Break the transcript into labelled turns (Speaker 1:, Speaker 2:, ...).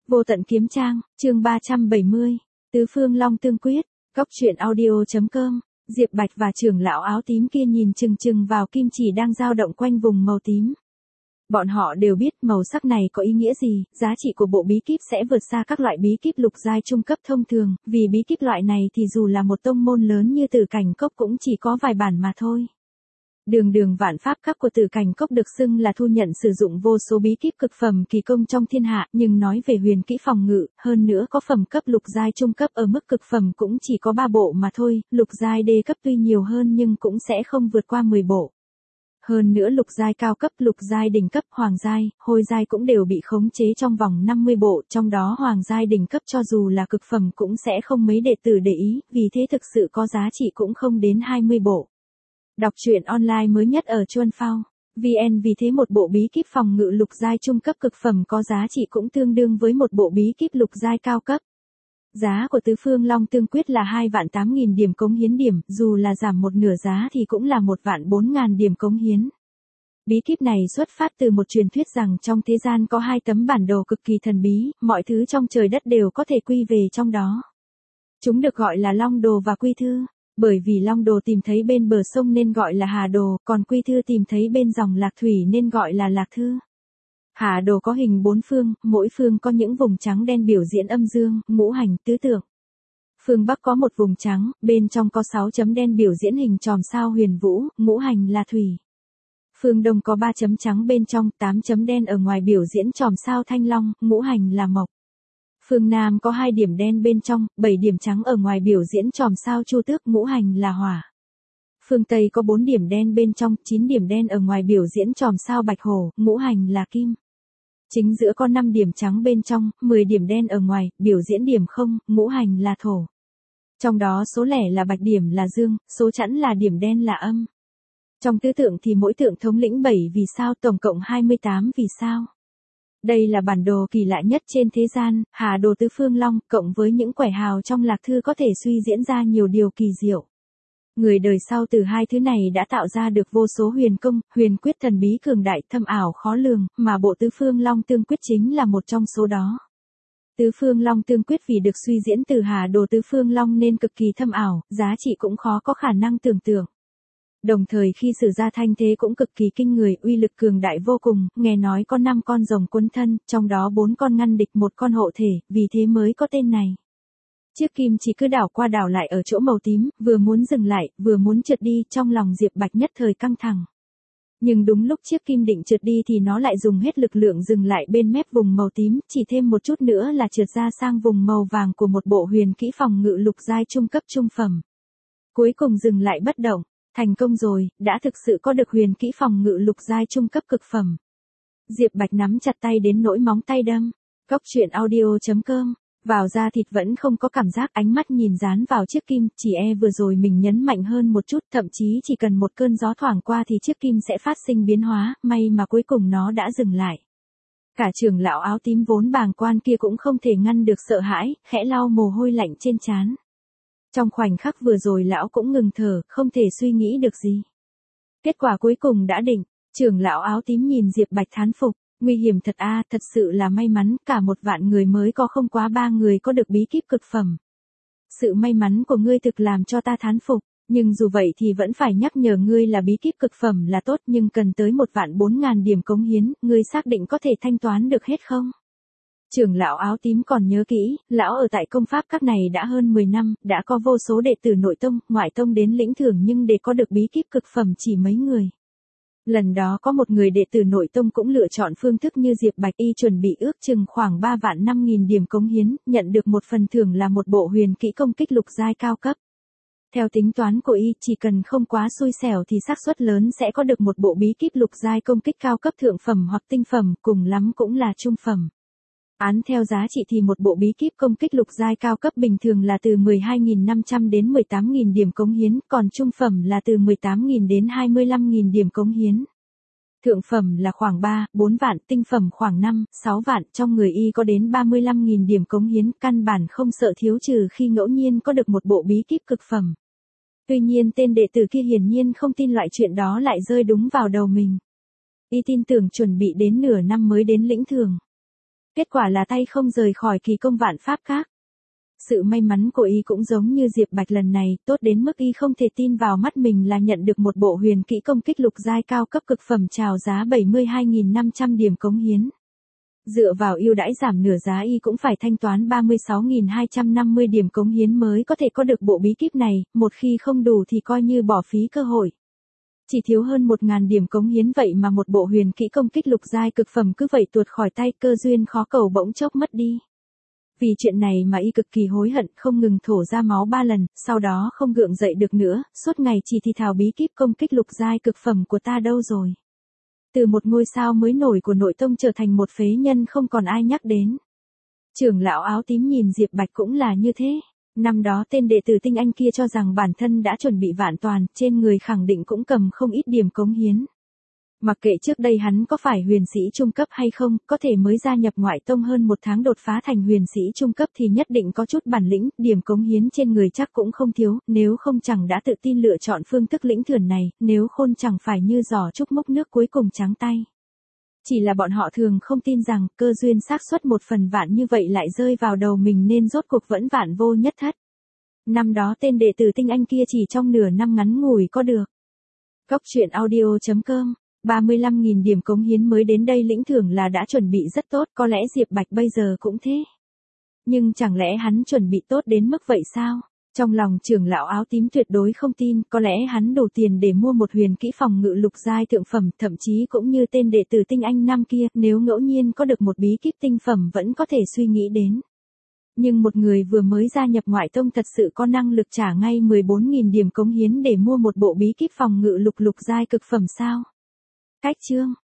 Speaker 1: Vô tận kiếm trang, chương 370. Tứ phương long tương quyết. Góc truyện audio.com. Diệp Bạch và trưởng lão áo tím kia nhìn chừng chừng vào kim chỉ đang dao động quanh vùng màu tím. Bọn họ đều biết màu sắc này có ý nghĩa gì, giá trị của bộ bí kíp sẽ vượt xa các loại bí kíp lục giai trung cấp thông thường, vì bí kíp loại này thì dù là một tông môn lớn như Tử Cảnh Cốc cũng chỉ có vài bản mà thôi. Đường vạn pháp các của Tử Cảnh Cốc được xưng là thu nhận sử dụng vô số bí kíp cực phẩm kỳ công trong thiên hạ, nhưng nói về huyền kỹ phòng ngự, hơn nữa có phẩm cấp lục giai trung cấp ở mức cực phẩm cũng chỉ có 3 bộ mà thôi, lục giai đê cấp tuy nhiều hơn nhưng cũng sẽ không vượt qua 10 bộ. Hơn nữa lục giai cao cấp, lục giai đỉnh cấp, hoàng giai, hôi giai cũng đều bị khống chế trong vòng 50 bộ, trong đó hoàng giai đỉnh cấp cho dù là cực phẩm cũng sẽ không mấy đệ tử để ý, vì thế thực sự có giá trị cũng không đến 20 bộ. Đọc truyện online mới nhất ở Chuan Phao VN, vì thế một bộ bí kíp phòng ngự lục giai trung cấp cực phẩm có giá trị cũng tương đương với một bộ bí kíp lục giai cao cấp. Giá của Tứ Phương Long Tương Quyết là 2.800.000 điểm cống hiến điểm, dù là giảm một nửa giá thì cũng là 1.400.000 điểm cống hiến. Bí kíp này xuất phát từ một truyền thuyết rằng trong thế gian có 2 tấm bản đồ cực kỳ thần bí, mọi thứ trong trời đất đều có thể quy về trong đó. Chúng được gọi là Long Đồ và Quy Thư. Bởi vì Long Đồ tìm thấy bên bờ sông nên gọi là Hà Đồ, còn Quy Thư tìm thấy bên dòng Lạc Thủy nên gọi là Lạc Thư. Hà Đồ có hình 4 phương, mỗi phương có những vùng trắng đen biểu diễn âm dương, ngũ hành, tứ tượng. Phương Bắc có một vùng trắng, bên trong có 6 chấm đen biểu diễn hình chòm sao huyền vũ, ngũ hành là thủy. Phương Đông có 3 chấm trắng bên trong, 8 chấm đen ở ngoài biểu diễn chòm sao thanh long, ngũ hành là mộc. Phương Nam có 2 điểm đen bên trong, 7 điểm trắng ở ngoài biểu diễn chòm sao chu tước, ngũ hành là hỏa. Phương Tây có 4 điểm đen bên trong, 9 điểm đen ở ngoài biểu diễn chòm sao bạch hổ, ngũ hành là kim. Chính giữa có 5 điểm trắng bên trong, 10 điểm đen ở ngoài, biểu diễn điểm không, ngũ hành là thổ. Trong đó số lẻ là bạch, điểm là dương, số chẵn là điểm đen là âm. Trong tứ tượng thì mỗi tượng thống lĩnh 7 vì sao, tổng cộng 28 vì sao. Đây là bản đồ kỳ lạ nhất trên thế gian, Hà Đồ Tứ Phương Long, cộng với những quẻ hào trong Lạc Thư có thể suy diễn ra nhiều điều kỳ diệu. Người đời sau từ hai thứ này đã tạo ra được vô số huyền công, huyền quyết thần bí cường đại, thâm ảo khó lường, mà bộ Tứ Phương Long Tương Quyết chính là một trong số đó. Tứ Phương Long Tương Quyết vì được suy diễn từ Hà Đồ Tứ Phương Long nên cực kỳ thâm ảo, giá trị cũng khó có khả năng tưởng tượng. Đồng thời khi sử ra thanh thế cũng cực kỳ kinh người, uy lực cường đại vô cùng, nghe nói có 5 con rồng quấn thân, trong đó 4 con ngăn địch, 1 con hộ thể, vì thế mới có tên này. Chiếc kim chỉ cứ đảo qua đảo lại ở chỗ màu tím, vừa muốn dừng lại, vừa muốn trượt đi, trong lòng Diệp Bạch nhất thời căng thẳng. Nhưng đúng lúc chiếc kim định trượt đi thì nó lại dùng hết lực lượng dừng lại bên mép vùng màu tím, chỉ thêm một chút nữa là trượt ra sang vùng màu vàng của một bộ huyền kỹ phòng ngự lục giai trung cấp trung phẩm. Cuối cùng dừng lại bất động. Thành công rồi, đã thực sự có được huyền kỹ phòng ngự lục giai trung cấp cực phẩm. Diệp Bạch nắm chặt tay đến nỗi móng tay đâm. Góc truyện audio.com. Vào da thịt vẫn không có cảm giác, ánh mắt nhìn dán vào chiếc kim, chỉ vừa rồi mình nhấn mạnh hơn một chút, thậm chí chỉ cần một cơn gió thoảng qua thì chiếc kim sẽ phát sinh biến hóa, may mà cuối cùng nó đã dừng lại. Cả trưởng lão áo tím vốn bàng quan kia cũng không thể ngăn được sợ hãi, khẽ lau mồ hôi lạnh trên trán. Trong khoảnh khắc vừa rồi lão cũng ngừng thở, không thể suy nghĩ được gì. Kết quả cuối cùng đã định, trưởng lão áo tím nhìn Diệp Bạch thán phục, nguy hiểm thật thật sự là may mắn, cả 1.000.000 người mới có không quá 3 người có được bí kíp cực phẩm. Sự may mắn của ngươi thực làm cho ta thán phục, nhưng dù vậy thì vẫn phải nhắc nhở ngươi là bí kíp cực phẩm là tốt nhưng cần tới 1.400.000 điểm cống hiến, ngươi xác định có thể thanh toán được hết không? Trưởng lão áo tím còn nhớ kỹ, lão ở tại công pháp các này đã hơn 10 năm, đã có vô số đệ tử nội tông, ngoại tông đến lĩnh thưởng nhưng để có được bí kíp cực phẩm chỉ mấy người. Lần đó có một người đệ tử nội tông cũng lựa chọn phương thức như Diệp Bạch, y chuẩn bị ước chừng khoảng 3.500.000 điểm cống hiến, nhận được một phần thưởng là một bộ huyền kỹ công kích lục giai cao cấp. Theo tính toán của y, chỉ cần không quá xui xẻo thì xác suất lớn sẽ có được một bộ bí kíp lục giai công kích cao cấp thượng phẩm hoặc tinh phẩm, cùng lắm cũng là trung phẩm. Án theo giá trị thì một bộ bí kíp công kích lục giai cao cấp bình thường là từ 12.500 đến 18.000 điểm cống hiến, còn trung phẩm là từ 18.000 đến 25.000 điểm cống hiến. Thượng phẩm là khoảng 3-4 vạn, tinh phẩm khoảng 5-6 vạn, trong người y có đến 35.000 điểm cống hiến, căn bản không sợ thiếu trừ khi ngẫu nhiên có được một bộ bí kíp cực phẩm. Tuy nhiên tên đệ tử kia hiển nhiên không tin loại chuyện đó lại rơi đúng vào đầu mình. Y tin tưởng chuẩn bị đến nửa năm mới đến lĩnh thưởng. Kết quả là tay không rời khỏi kỳ công vạn pháp các. Sự may mắn của y cũng giống như Diệp Bạch lần này, tốt đến mức y không thể tin vào mắt mình là nhận được một bộ huyền kỹ công kích lục giai cao cấp cực phẩm chào giá 72.500 điểm cống hiến. Dựa vào ưu đãi giảm nửa giá y cũng phải thanh toán 36.250 điểm cống hiến mới có thể có được bộ bí kíp này, một khi không đủ thì coi như bỏ phí cơ hội. Chỉ thiếu hơn 1.000 điểm cống hiến vậy mà một bộ huyền kỹ công kích lục giai cực phẩm cứ vậy tuột khỏi tay, cơ duyên khó cầu bỗng chốc mất đi. Vì chuyện này mà y cực kỳ hối hận, không ngừng thổ ra máu 3 lần, sau đó không gượng dậy được nữa, suốt ngày chỉ thì thào bí kíp công kích lục giai cực phẩm của ta đâu rồi. Từ một ngôi sao mới nổi của nội tông trở thành một phế nhân không còn ai nhắc đến. Trưởng lão áo tím nhìn Diệp Bạch cũng là như thế. Năm đó tên đệ tử tinh anh kia cho rằng bản thân đã chuẩn bị vạn toàn, trên người khẳng định cũng cầm không ít điểm cống hiến. Mặc kệ trước đây hắn có phải huyền sĩ trung cấp hay không, có thể mới gia nhập ngoại tông hơn 1 tháng đột phá thành huyền sĩ trung cấp thì nhất định có chút bản lĩnh, điểm cống hiến trên người chắc cũng không thiếu, nếu không chẳng đã tự tin lựa chọn phương thức lĩnh thưởng này, nếu khôn chẳng phải như giỏ trúc múc nước cuối cùng trắng tay. Chỉ là bọn họ thường không tin rằng cơ duyên xác suất 1 phần vạn như vậy lại rơi vào đầu mình nên rốt cuộc vẫn vạn vô nhất thất. Năm đó tên đệ tử tinh anh kia chỉ trong nửa năm ngắn ngủi có được. Góc truyện audio.com 35.000 điểm cống hiến mới đến đây lĩnh thưởng là đã chuẩn bị rất tốt, có lẽ Diệp Bạch bây giờ cũng thế. Nhưng chẳng lẽ hắn chuẩn bị tốt đến mức vậy sao? Trong lòng trưởng lão áo tím tuyệt đối không tin, có lẽ hắn đủ tiền để mua một huyền kỹ phòng ngự lục giai thượng phẩm, thậm chí cũng như tên đệ tử tinh anh năm kia, nếu ngẫu nhiên có được một bí kíp tinh phẩm vẫn có thể suy nghĩ đến. Nhưng một người vừa mới gia nhập ngoại tông thật sự có năng lực trả ngay 14.000 điểm cống hiến để mua một bộ bí kíp phòng ngự lục giai cực phẩm sao? Cách chương